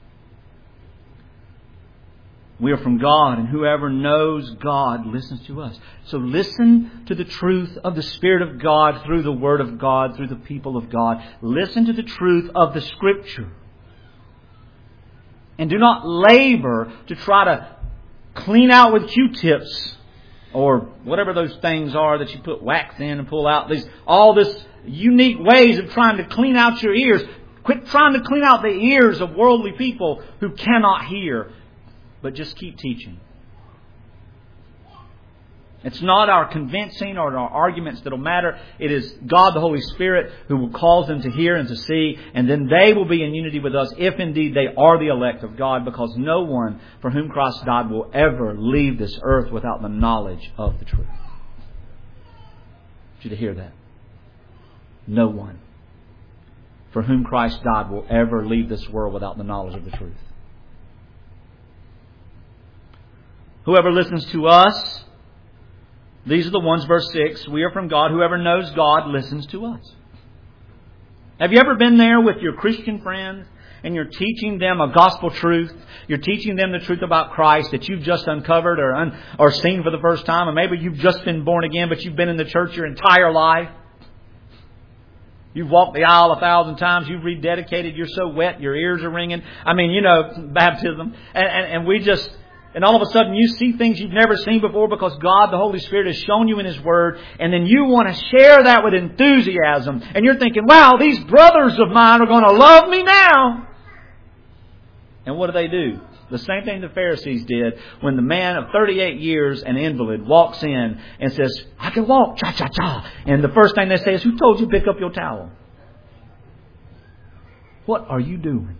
We are from God, and whoever knows God listens to us. So listen to the truth of the Spirit of God through the Word of God, through the people of God. Listen to the truth of the Scripture. And do not labor to try to clean out with Q-tips or whatever those things are that you put wax in and pull out. All this unique ways of trying to clean out your ears. Quit trying to clean out the ears of worldly people who cannot hear. But just keep teaching. It's not our convincing or our arguments that will matter. It is God the Holy Spirit who will cause them to hear and to see. And then they will be in unity with us if indeed they are the elect of God. Because no one for whom Christ died will ever leave this earth without the knowledge of the truth. I want you to hear that. No one for whom Christ died will ever leave this world without the knowledge of the truth. Whoever listens to us, these are the ones, verse 6, we are from God. Whoever knows God listens to us. Have you ever been there with your Christian friends and you're teaching them a gospel truth? You're teaching them the truth about Christ that you've just uncovered or seen for the first time. Or maybe you've just been born again, but you've been in the church your entire life. You've walked the aisle 1,000 times. You've rededicated. You're so wet, your ears are ringing. I mean, you know, baptism. And we just... And all of a sudden you see things you've never seen before because God, the Holy Spirit, has shown you in His Word. And then you want to share that with enthusiasm. And you're thinking, wow, these brothers of mine are going to love me now. And what do? The same thing the Pharisees did when the man of 38 years, an invalid, walks in and says, I can walk, cha-cha-cha. And the first thing they say is, who told you to pick up your towel? What are you doing?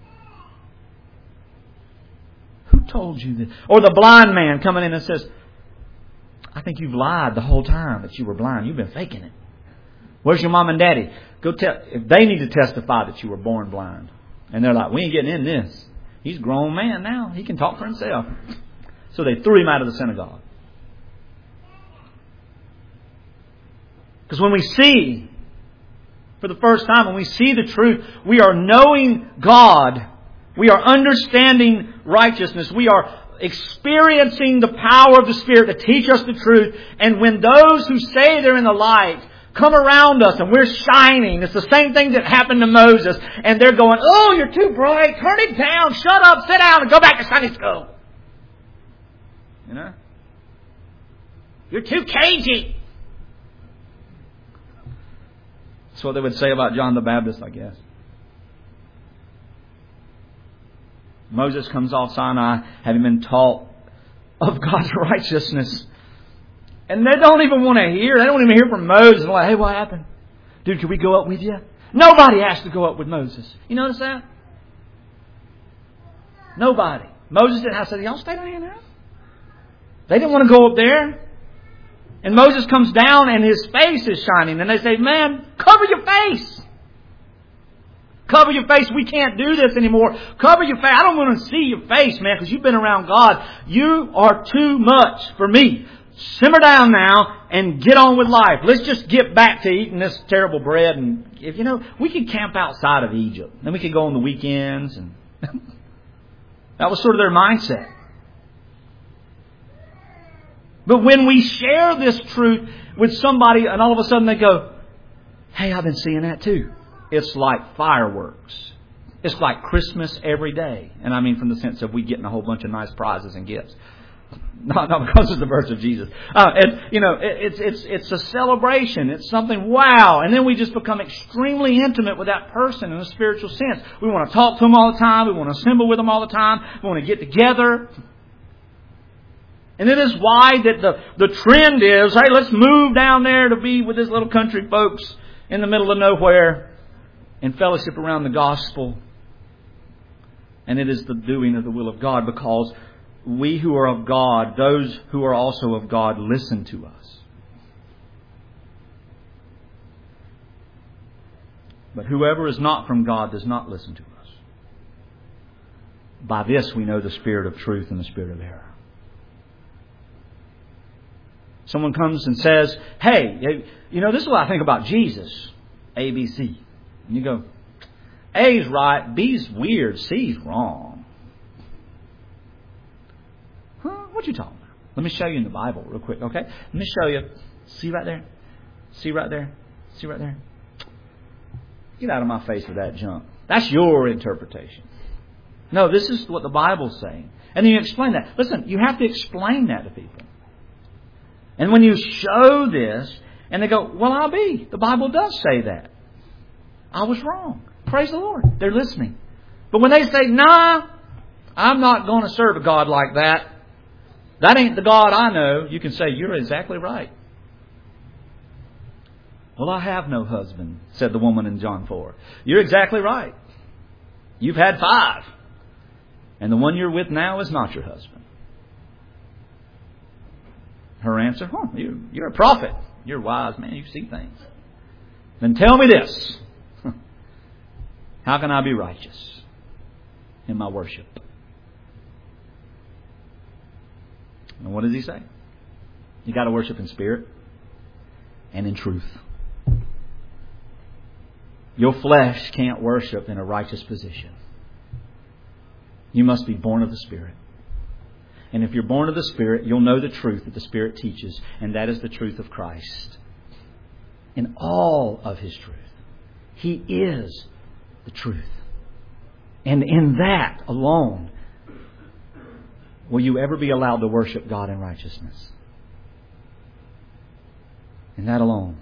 Who told you that? Or the blind man coming in and says, I think you've lied the whole time that you were blind. You've been faking it. Where's your mom and daddy? Go tell. If they need to testify that you were born blind. And they're like, we ain't getting in this. He's a grown man now. He can talk for himself. So they threw him out of the synagogue. Because when we see, for the first time, when we see the truth, we are knowing God. We are understanding righteousness. We are experiencing the power of the Spirit to teach us the truth. And when those who say they're in the light come around us and we're shining, it's the same thing that happened to Moses. And they're going, oh, you're too bright. Turn it down. Shut up. Sit down and go back to Sunday school. You know? You're too cagey. That's what they would say about John the Baptist, I guess. Moses comes off Sinai, having been taught of God's righteousness. And they don't even want to hear. They don't even hear from Moses. They're like, hey, what happened? Dude, can we go up with you? Nobody asked to go up with Moses. You notice that? Nobody. Moses didn't have to say, y'all stay down here now. They didn't want to go up there. And Moses comes down and his face is shining. And they say, man, cover your face. Cover your face. We can't do this anymore. Cover your face. I don't want to see your face, man, because you've been around God. You are too much for me. Simmer down now and get on with life. Let's just get back to eating this terrible bread. And if you know, we could camp outside of Egypt. Then we could go on the weekends. And that was sort of their mindset. But when we share this truth with somebody and all of a sudden they go, hey, I've been seeing that too. It's like fireworks. It's like Christmas every day. And I mean from the sense of we getting a whole bunch of nice prizes and gifts. Not because of the birth of Jesus. It's a celebration. It's something wow. And then we just become extremely intimate with that person in a spiritual sense. We want to talk to them all the time. We want to assemble with them all the time. We want to get together. And it is why that the trend is, hey, let's move down there to be with this little country folks in the middle of nowhere and fellowship around the gospel. And it is the doing of the will of God, because we who are of God, those who are also of God, listen to us. But whoever is not from God does not listen to us. By this we know the spirit of truth and the spirit of error. Someone comes and says, hey, you know, this is what I think about Jesus. A, B, C. And you go, A's right, B's weird, C's wrong. Huh? What you talking about? Let me show you in the Bible real quick, okay? Let me show you. See right there? See right there? See right there? Get out of my face with that junk. That's your interpretation. No, this is what the Bible's saying. And then you explain that. Listen, you have to explain that to people. And when you show this, and they go, well, I'll be. The Bible does say that. I was wrong. Praise the Lord. They're listening. But when they say, nah, I'm not going to serve a God like that, That ain't the God I know. You can say, you're exactly right. Well, I have no husband, said the woman in John 4. You're exactly right. You've had 5. And the one you're with now is not your husband. Her answer, you're a prophet. You're a wise man. You see things. Then tell me this. How can I be righteous in my worship? And what does he say? You got to worship in spirit and in truth. Your flesh can't worship in a righteous position. You must be born of the Spirit. And if you're born of the Spirit, you'll know the truth that the Spirit teaches, and that is the truth of Christ. In all of His truth. He is the truth. And in that alone will you ever be allowed to worship God in righteousness. In that alone.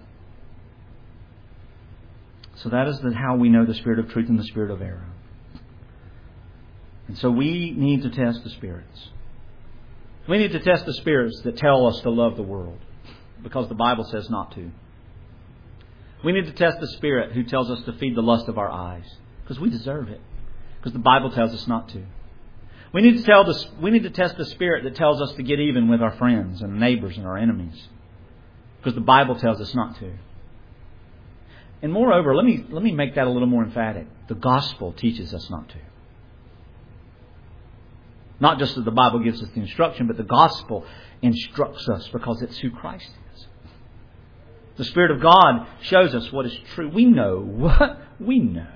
So that is how we know the spirit of truth and the spirit of error. And so we need to test the spirits. We need to test the spirits that tell us to love the world, because the Bible says not to. We need to test the spirit who tells us to feed the lust of our eyes, because we deserve it, because the Bible tells us not to. We need to test the spirit that tells us to get even with our friends and neighbors and our enemies, because the Bible tells us not to. And moreover, let me make that a little more emphatic. The gospel teaches us not to. Not just that the Bible gives us the instruction, but the gospel instructs us because it's who Christ is. The Spirit of God shows us what is true. We know what we know.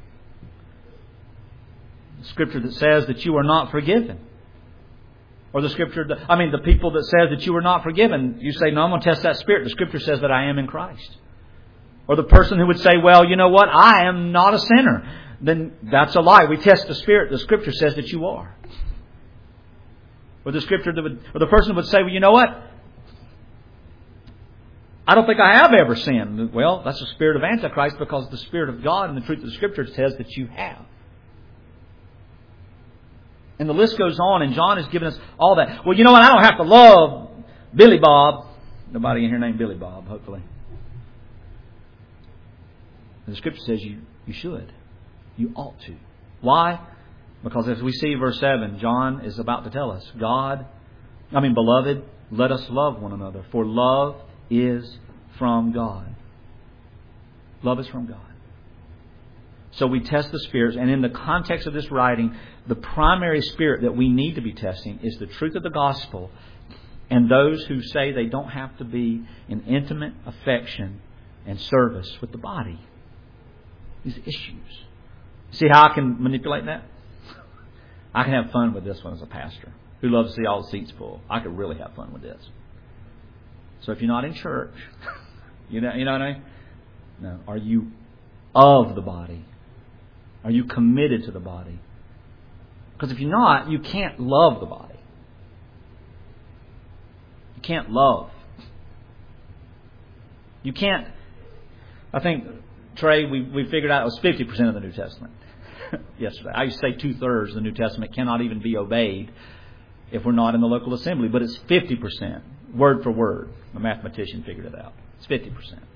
The Scripture that says that you are not forgiven. Or the people that says that you are not forgiven. You say, no, I'm going to test that spirit. The Scripture says that I am in Christ. Or the person who would say, well, you know what? I am not a sinner. Then that's a lie. We test the spirit. The Scripture says that you are. Or the person would say, well, you know what? I don't think I have ever sinned. Well, that's the spirit of Antichrist, because the Spirit of God and the truth of the Scripture says that you have. And the list goes on, and John has given us all that. Well, you know what? I don't have to love Billy Bob. Nobody in here named Billy Bob, hopefully. The Scripture says you should. You ought to. Why? Because as we see verse 7, John is about to tell us, beloved, let us love one another, for love is from God. Love is from God. So we test the spirits, and in the context of this writing, the primary spirit that we need to be testing is the truth of the gospel, and those who say they don't have to be in intimate affection and service with the body. These issues. See how I can manipulate that? I can have fun with this one as a pastor who loves to see all the seats full. I could really have fun with this. So if you're not in church, you know what I mean? No. Are you of the body? Are you committed to the body? Because if you're not, you can't love the body. You can't love. You can't. I think, Trey, we figured out it was 50% of the New Testament yesterday. I used to say 2/3 of the New Testament cannot even be obeyed if we're not in the local assembly. But it's 50%, word for word. A mathematician figured it out. It's 50%.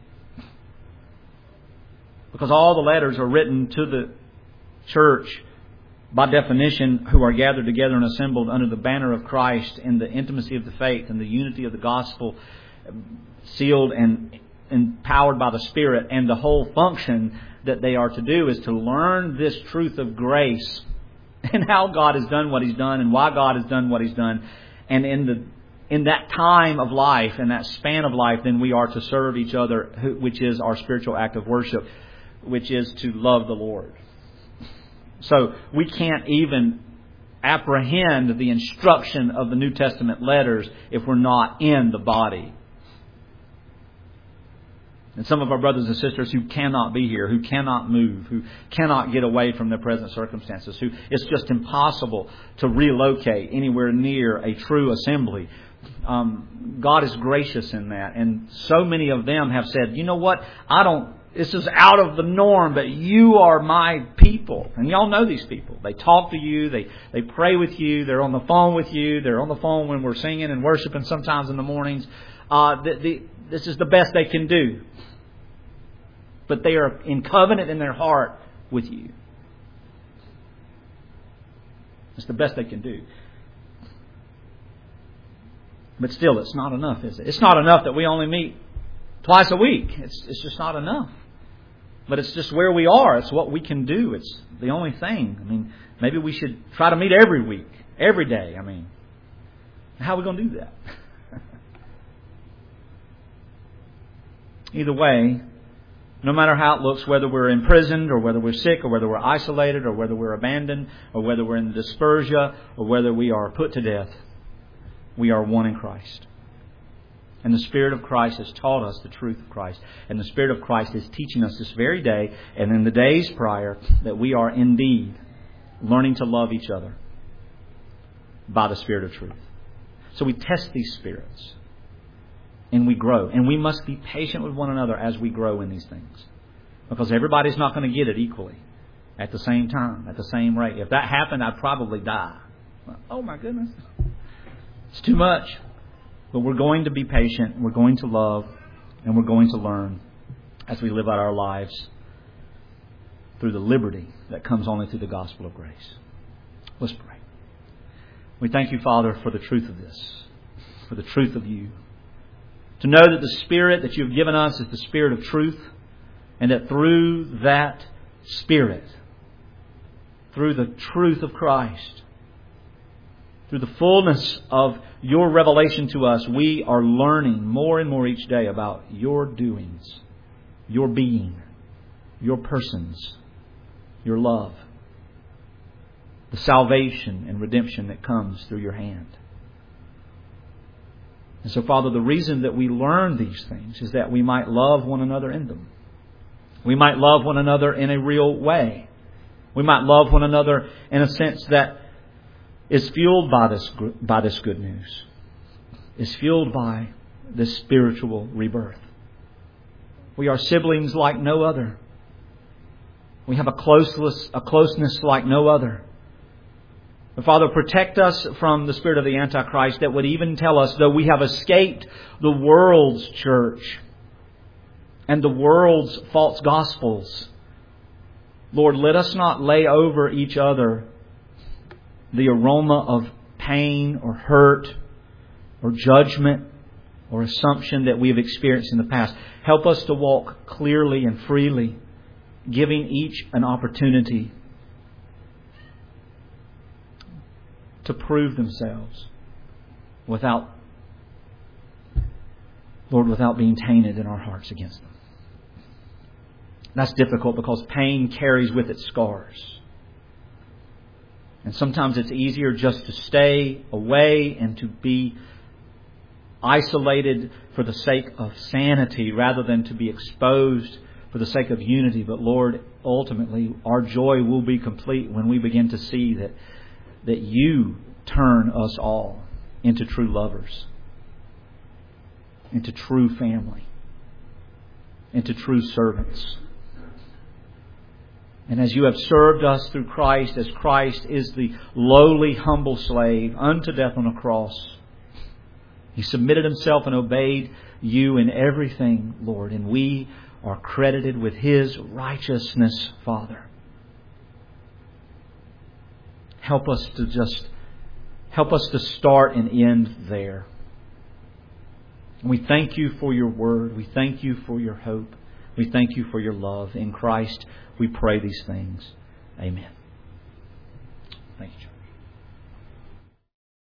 Because all the letters are written to the church, by definition, who are gathered together and assembled under the banner of Christ in the intimacy of the faith and the unity of the gospel, sealed and empowered by the Spirit. And the whole function that they are to do is to learn this truth of grace and how God has done what He's done and why God has done what He's done. And in that time of life, in that span of life, then we are to serve each other, which is our spiritual act of worship, which is to love the Lord. So we can't even apprehend the instruction of the New Testament letters if we're not in the body. And some of our brothers and sisters who cannot be here, who cannot move, who cannot get away from their present circumstances, who it's just impossible to relocate anywhere near a true assembly. God is gracious in that. And so many of them have said, you know what, I don't This is out of the norm, but you are my people. And y'all know these people. They talk to you. They pray with you. They're on the phone with you. They're on the phone when we're singing and worshiping sometimes in the mornings. This is the best they can do. But they are in covenant in their heart with you. It's the best they can do. But still, it's not enough, is it? It's not enough that we only meet twice a week. It's just not enough. But it's just where we are. It's what we can do. It's the only thing. I mean, maybe we should try to meet every week, every day. I mean, how are we going to do that? Either way, no matter how it looks, whether we're imprisoned or whether we're sick or whether we're isolated or whether we're abandoned or whether we're in dispersia or whether we are put to death, we are one in Christ. And the Spirit of Christ has taught us the truth of Christ. And the Spirit of Christ is teaching us this very day and in the days prior that we are indeed learning to love each other by the Spirit of truth. So we test these spirits and we grow. And we must be patient with one another as we grow in these things. Because everybody's not going to get it equally at the same time, at the same rate. If that happened, I'd probably die. Oh my goodness. It's too much. But we're going to be patient, we're going to love, and we're going to learn as we live out our lives through the liberty that comes only through the gospel of grace. Let's pray. We thank you, Father, for the truth of this, for the truth of you. To know that the Spirit that you've given us is the Spirit of truth, and that through that Spirit, through the truth of Christ, through the fullness of your revelation to us, we are learning more and more each day about your doings, your being, your persons, your love, the salvation and redemption that comes through your hand. And so, Father, the reason that we learn these things is that we might love one another in them. We might love one another in a real way. We might love one another in a sense that is fueled by this good news, is fueled by this spiritual rebirth. We are siblings like no other. We have a closeness like no other. But Father, protect us from the spirit of the Antichrist that would even tell us, though we have escaped the world's church and the world's false gospels, Lord, let us not lay over each other the aroma of pain or hurt or judgment or assumption that we have experienced in the past. Help us to walk clearly and freely, giving each an opportunity to prove themselves without being tainted in our hearts against them. That's difficult because pain carries with it scars. And sometimes it's easier just to stay away and to be isolated for the sake of sanity rather than to be exposed for the sake of unity. But Lord, ultimately our joy will be complete when we begin to see that you turn us all into true lovers, into true family, into true servants. And as you have served us through Christ, as Christ is the lowly, humble slave unto death on a cross, He submitted Himself and obeyed you in everything, Lord. And we are credited with His righteousness, Father. Help us to start and end there. We thank you for your word. We thank you for your hope. We thank you for your love. In Christ, we pray these things. Amen. Thank you, John.